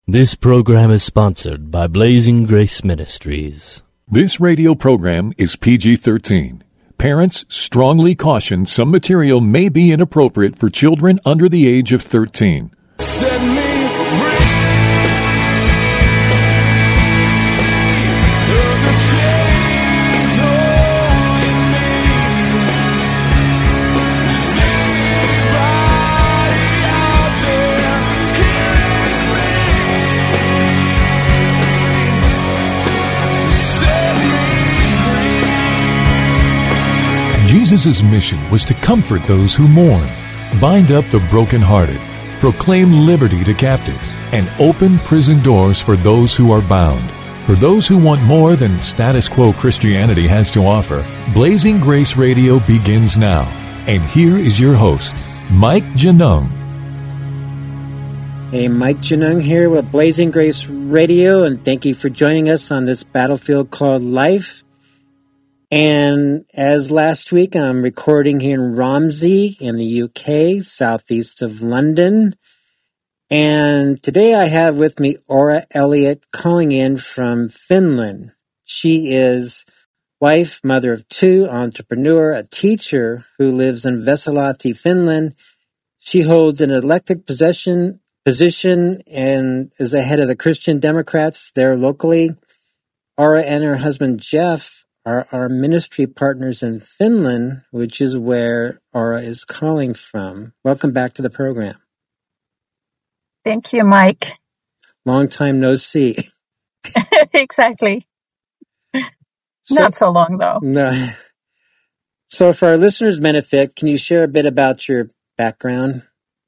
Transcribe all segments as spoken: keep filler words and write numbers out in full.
This program is sponsored by Blazing Grace Ministries. This radio program is P G thirteen. Parents strongly caution some material may be inappropriate for children under the age of thirteen. Set me free of the chains holding me. Is anybody out there hearing me? Set me free. Jesus' mission was to comfort those who mourn, bind up the brokenhearted, proclaim liberty to captives, and open prison doors for those who are bound. For those who want more than status quo Christianity has to offer, Blazing Grace Radio begins now. And here is your host, Mike Janung. Hey, Mike Janung here with Blazing Grace Radio, and thank you for joining us on this battlefield called life. And as last week, I'm recording here in Romsey in the U K, southeast of London. And today I have with me Aura Elliott calling in from Finland. She is wife, mother of two, entrepreneur, a teacher who lives in Vesalahti, Finland. She holds an elected position, position and is the head of the Christian Democrats there locally. Aura and her husband Jeff are our ministry partners in Finland, which is where Aura is calling from. Welcome back to the program. Thank you, Mike. Long time no see. Exactly. So, Not so long, though. No. So for our listeners' benefit, can you share a bit about your background?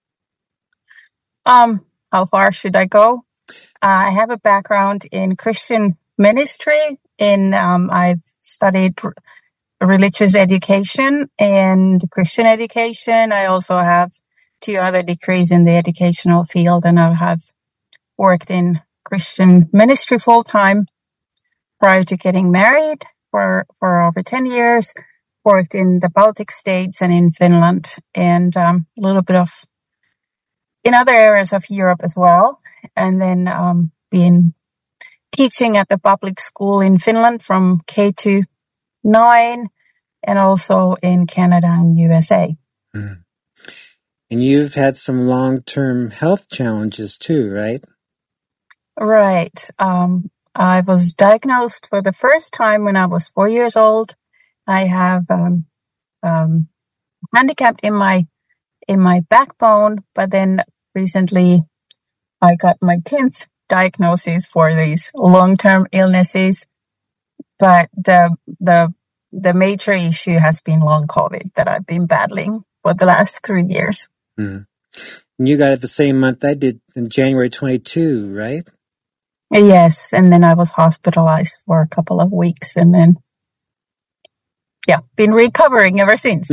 Um, how far should I go? Uh, I have a background in Christian ministry. In um, I've studied r- religious education and Christian education. I also have two other degrees in the educational field, and I have worked in Christian ministry full time prior to getting married for for over ten years. Worked in the Baltic states and in Finland, and um, a little bit of in other areas of Europe as well, and then um, been teaching at the public school in Finland from K to nine, and also in Canada and U S A. Mm. And you've had some long-term health challenges too, right? Right. Um, I was diagnosed for the first time when I was four years old. I have um, um, handicapped in my in my backbone, but then recently I got my tenth diagnosis for these long-term illnesses. But the the the major issue has been long COVID that I've been battling for the last three years. Mm. And you got it the same month I did, in January twenty-two, right? Yes, and then I was hospitalized for a couple of weeks, and then, yeah, been recovering ever since.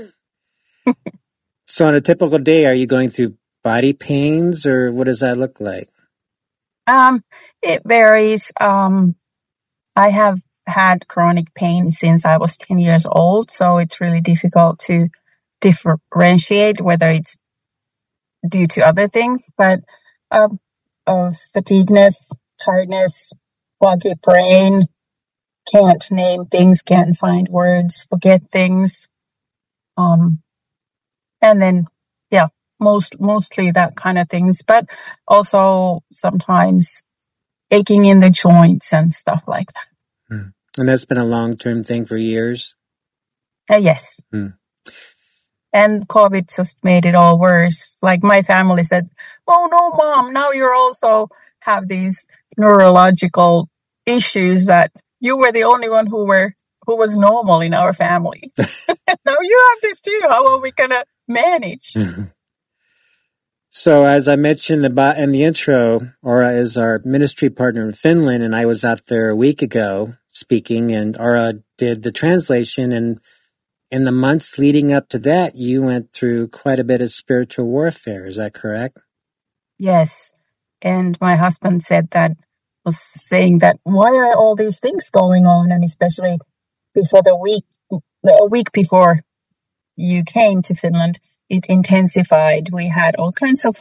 So on a typical day, are you going through body pains, or what does that look like? Um, it varies. Um, I have had chronic pain since I was ten years old, so it's really difficult to differentiate whether it's due to other things, but um, uh, fatigueness, tiredness, foggy brain, can't name things, can't find words, forget things. Um, and then, yeah, most, mostly that kind of things, but also sometimes aching in the joints and stuff like that. Mm. And that's been a long-term thing for years? Uh, yes. Mm. And COVID just made it all worse. Like my family said, oh no, mom, now you're also have these neurological issues that you were the only one who were, who was normal in our family. Now you have this too. How are we going to manage? Mm-hmm. So as I mentioned in the, in the intro, Aura is our ministry partner in Finland, and I was out there a week ago speaking, and Aura did the translation, and in the months leading up to that, you went through quite a bit of spiritual warfare. Is that correct? Yes. And my husband said that, was saying that, why are all these things going on? And especially before the week, a week before you came to Finland, it intensified. We had all kinds of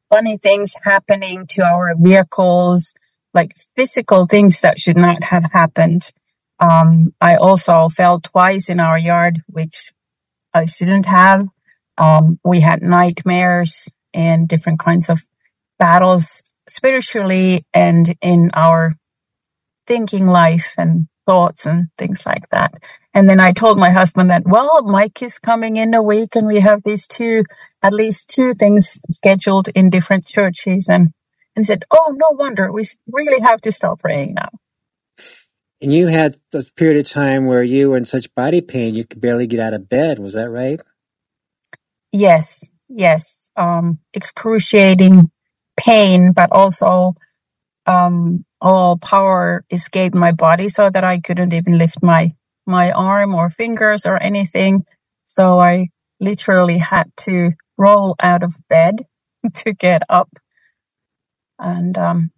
funny things happening to our vehicles, like physical things that should not have happened. Um, I also fell twice in our yard, which I shouldn't have. Um, we had nightmares and different kinds of battles spiritually and in our thinking life and thoughts and things like that. And then I told my husband that, well, Mike is coming in a week and we have these two, at least two things scheduled in different churches. And, and he said, oh, no wonder. We really have to stop praying now. And you had this period of time where you were in such body pain, you could barely get out of bed. Was that right? Yes, yes. Um, excruciating pain, but also um, all power escaped my body so that I couldn't even lift my, my arm or fingers or anything. So I literally had to roll out of bed to get up. And um,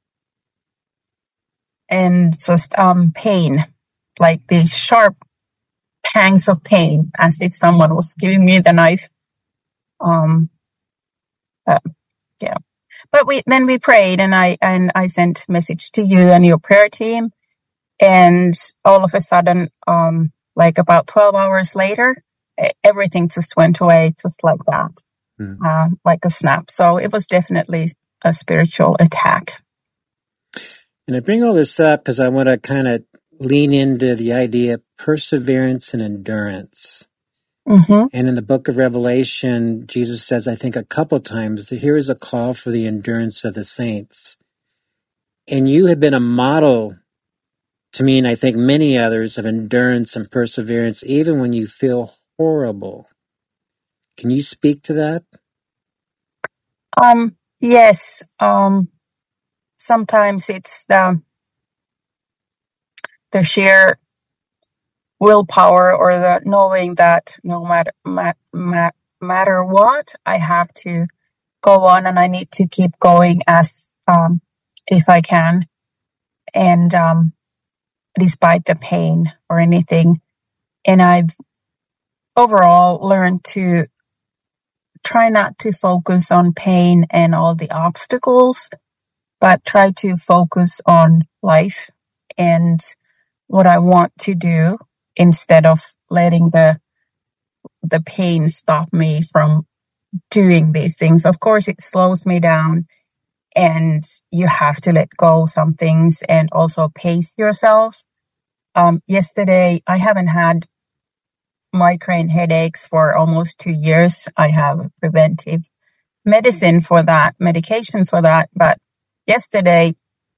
and just um, pain, like these sharp pangs of pain, as if someone was giving me the knife. Um, uh, yeah. But we then we prayed, and I and I sent message to you and your prayer team, and all of a sudden, um, like about twelve hours later, everything just went away, just like that, mm. uh, like a snap. So it was definitely a spiritual attack. And I bring all this up because I want to kind of lean into the idea of perseverance and endurance. Mm-hmm. And in the book of Revelation, Jesus says, I think a couple times, here is a call for the endurance of the saints. And you have been a model to me, and I think many others, of endurance and perseverance, even when you feel horrible. Can you speak to that? Um, yes. Um, sometimes it's the, the sheer willpower or the knowing that no matter ma- ma- matter what, I have to go on and I need to keep going as um, if I can, and um, despite the pain or anything. And I've overall learned to try not to focus on pain and all the obstacles, but try to focus on life and what I want to do, instead of letting the the pain stop me from doing these things. Of course, it slows me down, and you have to let go some things and also pace yourself. Um, yesterday, I haven't had migraine headaches for almost two years. I have preventive medicine for that, medication for that. But yesterday,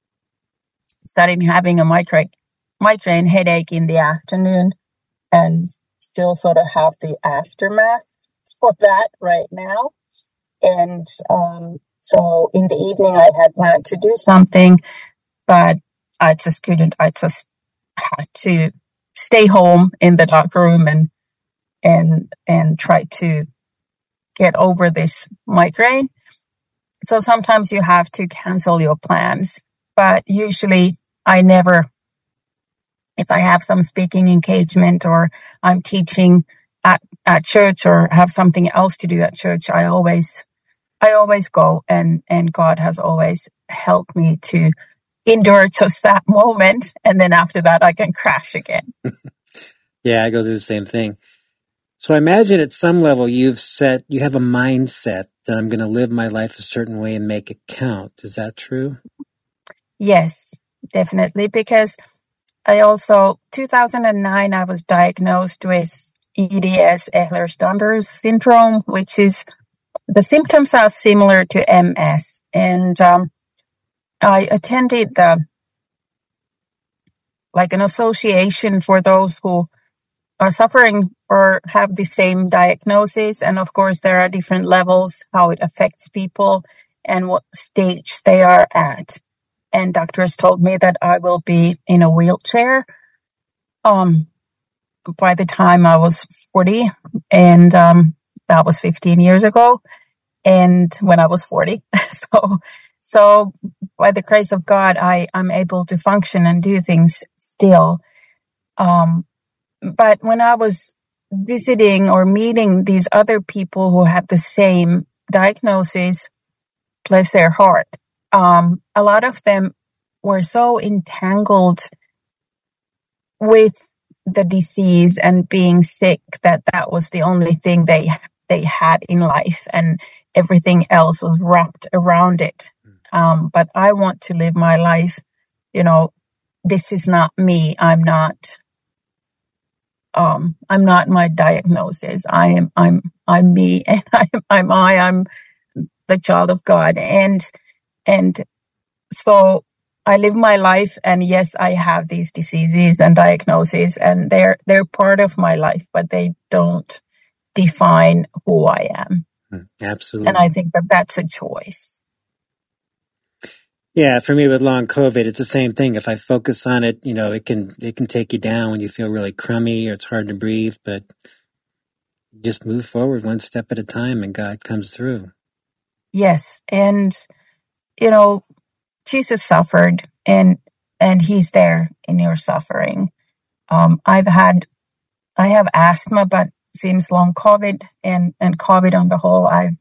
started having a migraine migraine headache in the afternoon, and still sort of have the aftermath for that right now. And um, so in the evening, I had planned to do something, but I just couldn't. I just had to stay home in the dark room and and and try to get over this migraine. So sometimes you have to cancel your plans, but usually I never. If I have some speaking engagement or I'm teaching at, at church or have something else to do at church, I always, I always go, and, and God has always helped me to endure just that moment. And then after that, I can crash again. Yeah, I go through the same thing. So I imagine at some level you've set, you have a mindset that I'm going to live my life a certain way and make it count. Is that true? Yes, definitely. Because I also, two thousand nine, I was diagnosed with E D S, Ehlers-Danlos syndrome, which is, the symptoms are similar to M S. And um, I attended the, like an association for those who are suffering or have the same diagnosis. And of course, there are different levels, how it affects people and what stage they are at. And doctors told me that I will be in a wheelchair um, by the time I was forty. And um, that was fifteen years ago. And when I was forty. so so by the grace of God, I, I'm able to function and do things still. Um, but when I was visiting or meeting these other people who had the same diagnosis, bless their heart, um, a lot of them were so entangled with the disease and being sick that that was the only thing they they had in life, and everything else was wrapped around it. Um, but I want to live my life, you know, this is not me. I'm not, um, I'm not my diagnosis. I am, I'm, I'm me, and I'm, I'm I, I'm the child of God. And, and so I live my life, and yes, I have these diseases and diagnoses, and they're, they're part of my life, but they don't define who I am. Absolutely. And I think that that's a choice. Yeah, for me with long COVID, it's the same thing. If I focus on it, you know, it can it can take you down when you feel really crummy or it's hard to breathe, but just move forward one step at a time and God comes through. Yes, and you know, Jesus suffered, and and he's there in your suffering. Um, I've had I have asthma, but since long COVID and, and COVID on the whole, I've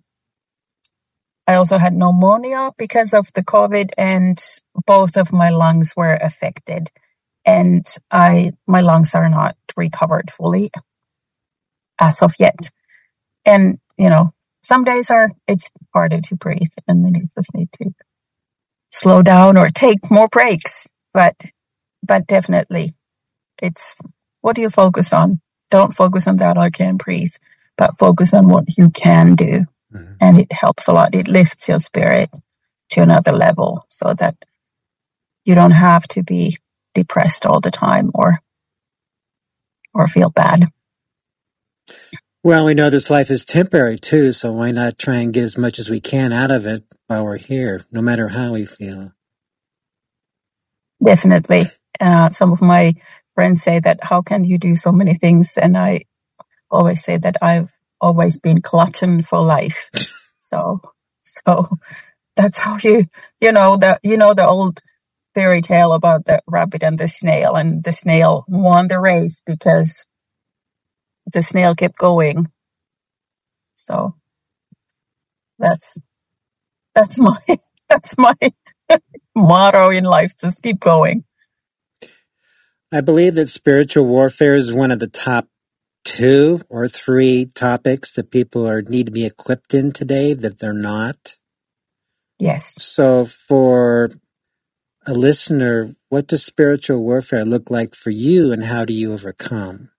I also had pneumonia because of the COVID, and both of my lungs were affected, and I my lungs are not recovered fully as of yet. And you know, some days are it's harder to breathe, and then you just need to slow down or take more breaks. But but definitely, it's what do you focus on? Don't focus on that I can't breathe, but focus on what you can do. Mm-hmm. And it helps a lot. It lifts your spirit to another level so that you don't have to be depressed all the time or or feel bad. Well, we know this life is temporary too, so why not try and get as much as we can out of it while we're here, no matter how we feel? Definitely. Uh, some of my friends say that, how can you do so many things? And I always say that I've always been glutton for life. So, so that's how you, you know, the, you know, the old fairy tale about the rabbit and the snail, and the snail won the race because the snail kept going. So that's, that's my, that's my motto in life. Just keep going. I believe that spiritual warfare is one of the top two or three topics that people are need to be equipped in today that they're not. Yes. So for a listener, what does spiritual warfare look like for you, and how do you overcome?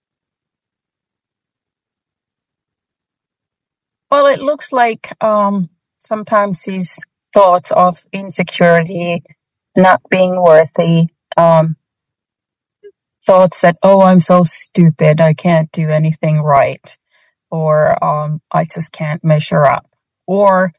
Well, it looks like um, sometimes these thoughts of insecurity, not being worthy, um, thoughts that, oh, I'm so stupid, I can't do anything right, or um, I just can't measure up, or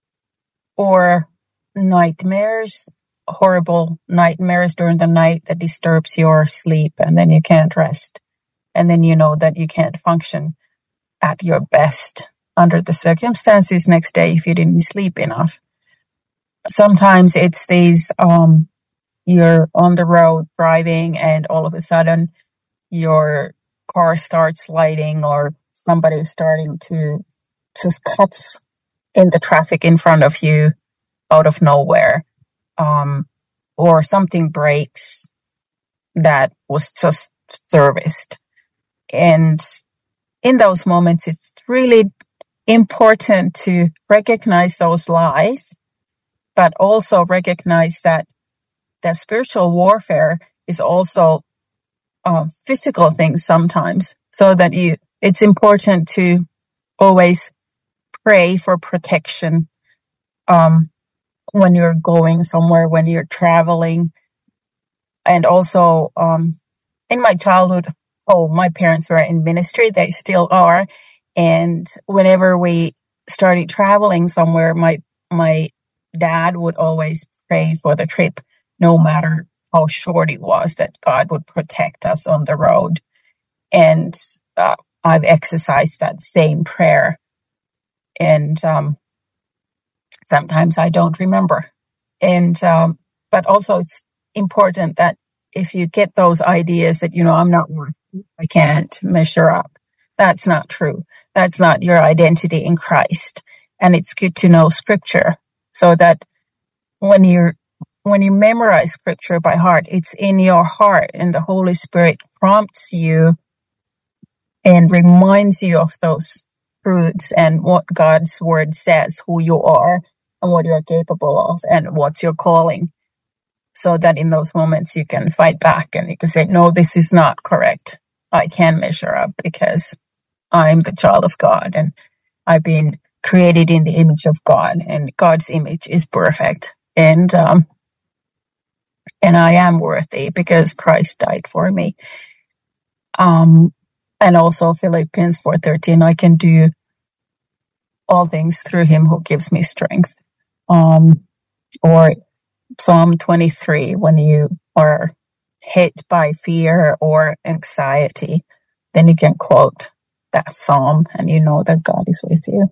or nightmares, horrible nightmares during the night that disturbs your sleep, and then you can't rest, and then you know that you can't function at your best under the circumstances next day if you didn't sleep enough. Sometimes it's these um you're on the road driving, and all of a sudden your car starts lighting, or somebody's starting to just cuts in the traffic in front of you out of nowhere, um, or something breaks that was just serviced. And in those moments, it's really important to recognize those lies, but also recognize that that spiritual warfare is also uh, physical things sometimes, so that you, it's important to always pray for protection um, when you're going somewhere, when you're traveling. And also um, in my childhood, oh, my parents were in ministry, they still are. And whenever we started traveling somewhere, my my dad would always pray for the trip, no matter how short it was, that God would protect us on the road. And uh, I've exercised that same prayer. And um, sometimes I don't remember. And um, but also it's important that if you get those ideas that, you know, I'm not worthy, I can't measure up, that's not true. That's not your identity in Christ. And it's good to know scripture so that when you when you memorize scripture by heart, it's in your heart, and the Holy Spirit prompts you and reminds you of those truths and what God's word says, who you are and what you're capable of and what's your calling. So that in those moments you can fight back and you can say, no, this is not correct. I can measure up because I'm the child of God and I've been created in the image of God, and God's image is perfect. And, um, and I am worthy because Christ died for me. Um, and also Philippians four thirteen, I can do all things through him who gives me strength. Um, or Psalm twenty-three, when you are hit by fear or anxiety, then you can quote that psalm and you know that God is with you.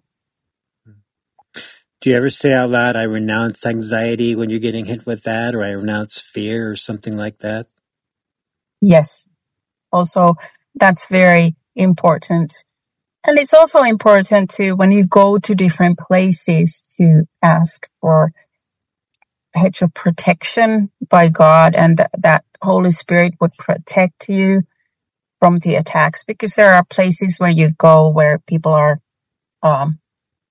Do you ever say out loud, I renounce anxiety when you're getting hit with that, or I renounce fear or something like that? Yes. Also, that's very important. And it's also important to, when you go to different places, to ask for a hedge of protection by God, and th- that Holy Spirit would protect you from the attacks, because there are places where you go where people are, um,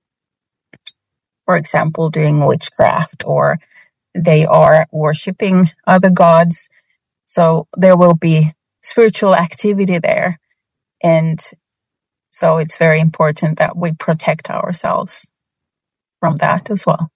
for example, doing witchcraft, or they are worshiping other gods. So there will be spiritual activity there. And so it's very important that we protect ourselves from that as well.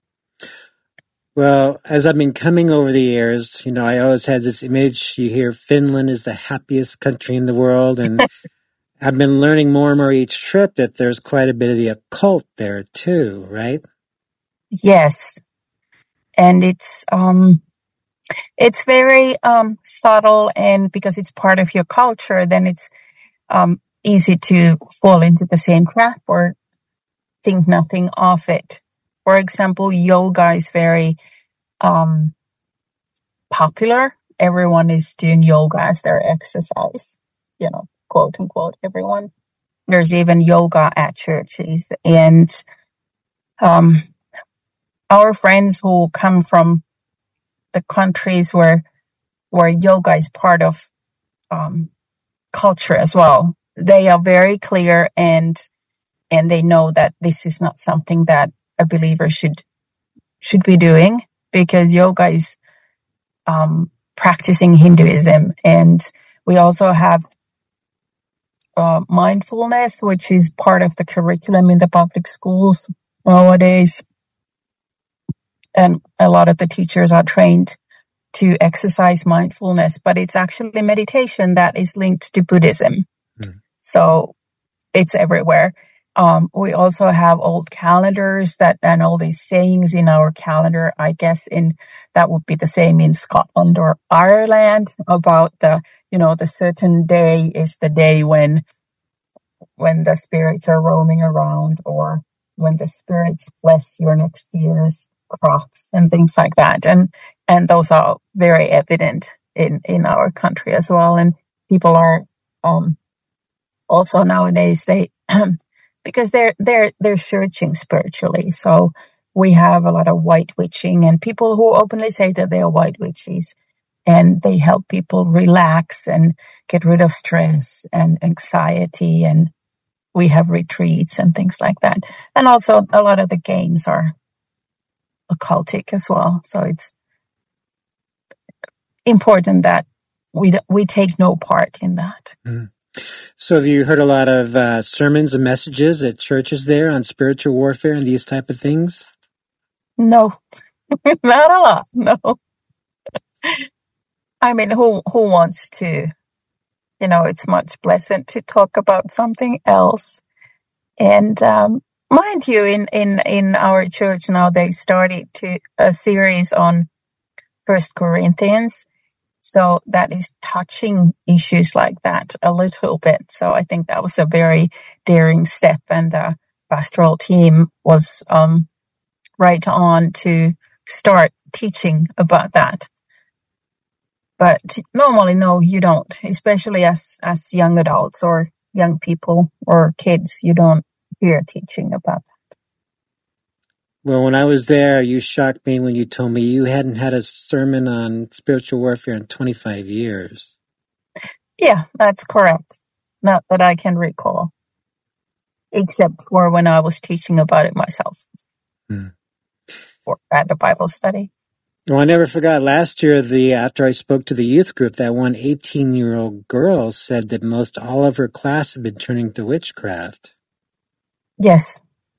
Well, as I've been coming over the years, you know, I always had this image. You hear Finland is the happiest country in the world. And I've been learning more and more each trip that there's quite a bit of the occult there too, right? Yes. And it's, um, it's very, um, subtle, and because it's part of your culture, then it's, um, easy to fall into the same trap or think nothing of it. For example, yoga is very, um, popular. Everyone is doing yoga as their exercise, you know, quote unquote, everyone. There's even yoga at churches. And, um, our friends who come from the countries where, where yoga is part of, um, culture as well, they are very clear, and, and they know that this is not something that a believer should, should be doing, because yoga is, um, practicing Hinduism. And we also have, uh, mindfulness, which is part of the curriculum in the public schools nowadays. And a lot of the teachers are trained to exercise mindfulness, but it's actually meditation that is linked to Buddhism. Mm. So it's everywhere. Um, we also have old calendars that, and all these sayings in our calendar. I guess in, that would be the same in Scotland or Ireland, about the, you know, the certain day is the day when, when the spirits are roaming around, or when the spirits bless your next year's crops and things like that. And, and those are very evident in, in our country as well. And people are, um, also nowadays, they, because they're, they're, they're searching spiritually. So we have a lot of white witching, and people who openly say that they are white witches, and they help people relax and get rid of stress and anxiety. And we have retreats and things like that. And also a lot of the games are occultic as well. So it's important that we we take no part in that. Mm. So have you heard a lot of uh, sermons and messages at churches there on spiritual warfare and these type of things? No, not a lot. No. I mean, who who wants to? You know, it's much pleasant to talk about something else. And um, mind you, in, in, in our church now, they started to a series on First Corinthians. So that is touching issues like that a little bit. So I think that was a very daring step, and the pastoral team was um, right on to start teaching about that. But normally, no, you don't, especially as, as young adults or young people or kids, you don't hear teaching about that. Well, when I was there, you shocked me when you told me you hadn't had a sermon on spiritual warfare in twenty-five years. Yeah, that's correct. Not that I can recall, except for when I was teaching about it myself Hmm. or at the Bible study. Well, I never forgot last year, the after I spoke to the youth group, that one eighteen-year-old girl said that most all of her class had been turning to witchcraft. Yes.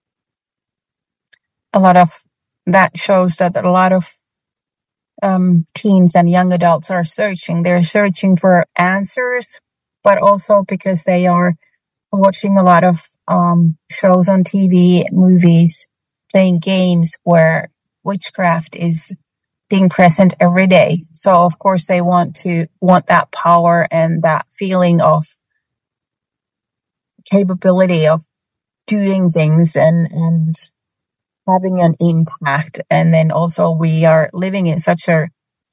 A lot of that shows that a lot of um, teens and young adults are searching. They're searching for answers, but also because they are watching a lot of um, shows on T V, movies, playing games where witchcraft is being present every day. So of course they want to want that power and that feeling of capability of doing things and and having an impact. And then also we are living in such a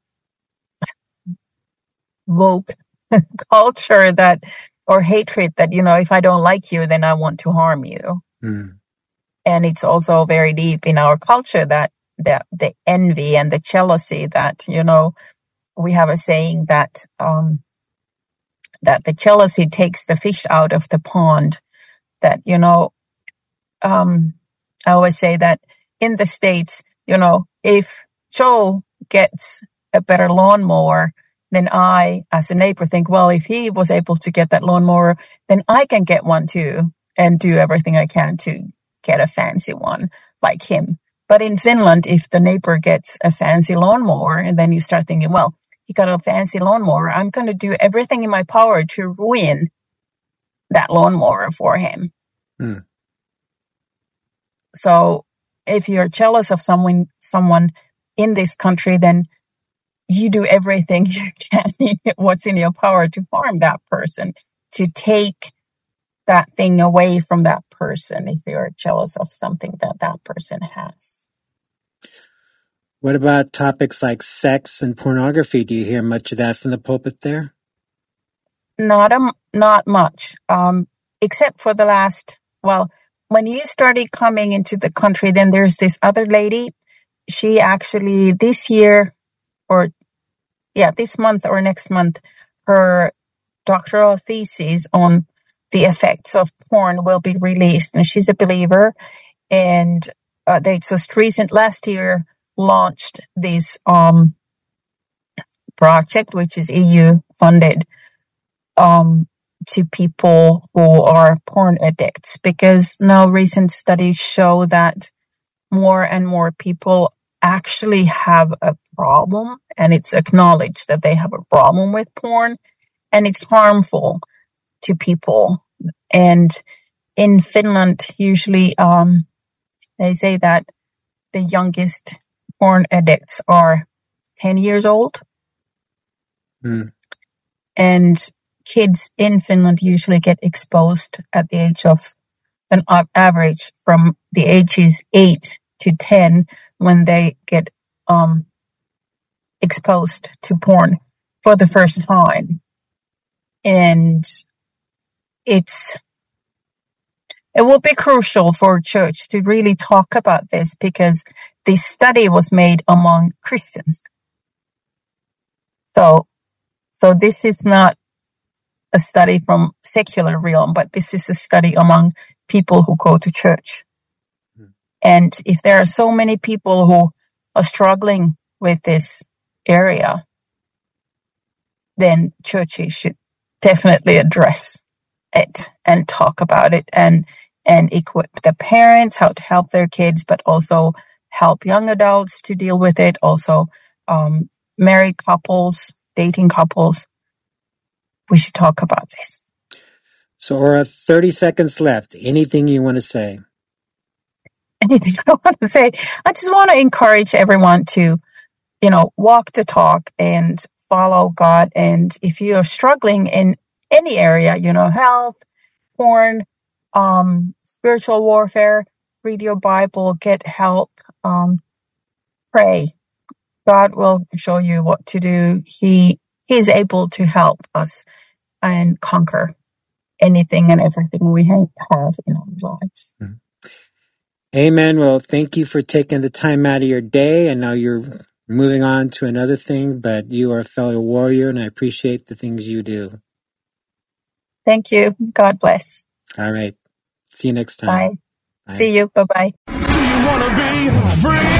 woke culture that, or hatred that, you know, if I don't like you, then I want to harm you. Hmm. And it's also very deep in our culture that, that the envy and the jealousy that, you know, we have a saying that, um, that the jealousy takes the fish out of the pond. That, you know, um, I always say that in the States, you know, if Joe gets a better lawnmower, then I, as a neighbor, think, well, if he was able to get that lawnmower, then I can get one too and do everything I can to get a fancy one like him. But in Finland, if the neighbor gets a fancy lawnmower, and then you start thinking, well, he got a fancy lawnmower, I'm going to do everything in my power to ruin that lawnmower for him. Hmm. So if you're jealous of someone, someone in this country, then you do everything you can, what's in your power to harm that person, to take that thing away from that person if you're jealous of something that that person has. What about topics like sex and pornography? Do you hear much of that from the pulpit there? Not um, not much, um, except for the last, well, when you started coming into the country, then there's this other lady. She actually this year, or yeah, this month or next month, her doctoral thesis on the effects of porn will be released. And she's a believer. And uh, they just recent last year launched this um, project, which is E U funded, um, to people who are porn addicts, because now recent studies show that more and more people actually have a problem, and it's acknowledged that they have a problem with porn, and it's harmful to people. And in Finland, usually um, they say that the youngest porn addicts are ten years old. Mm. And kids in Finland usually get exposed at the age of an average from the ages eight to ten when they get um, exposed to porn for the first time. And it's, it will be crucial for church to really talk about this, because this study was made among Christians. So, so this is not a study from secular realm, but this is a study among people who go to church. Mm. And if there are so many people who are struggling with this area, then churches should definitely address it and talk about it, and and equip the parents how to help their kids, but also help young adults to deal with it. Also, um, married couples, dating couples. We should talk about this. So, Ora, thirty seconds left. Anything you want to say? Anything I want to say? I just want to encourage everyone to, you know, walk the talk and follow God. And if you are struggling in any area, you know, health, porn, um, spiritual warfare, read your Bible, get help, um, pray. God will show you what to do. He, he is able to help us and conquer anything and everything we have in our lives. Mm-hmm. Amen. Well, thank you for taking the time out of your day. And now you're moving on to another thing, but you are a fellow warrior, and I appreciate the things you do. Thank you. God bless. All right. See you next time. Bye. Bye. See you. Bye-bye. Do you want to be free?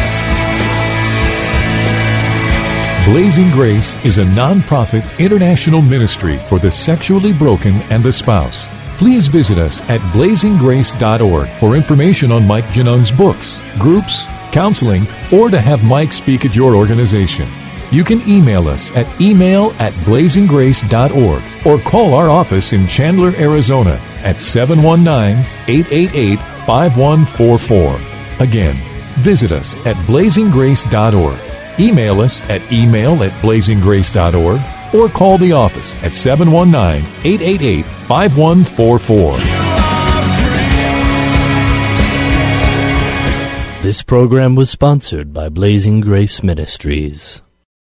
Blazing Grace is a non-profit international ministry for the sexually broken and the spouse. Please visit us at blazing grace dot org for information on Mike Genung's books, groups, counseling, or to have Mike speak at your organization. You can email us at email at blazing grace dot org or call our office in Chandler, Arizona at seven one nine, eight eight eight, five one four four. Again, visit us at blazing grace dot org. Email us at email at blazing grace dot org or call the office at seven one nine, eight eight eight, five one four four. This program was sponsored by Blazing Grace Ministries.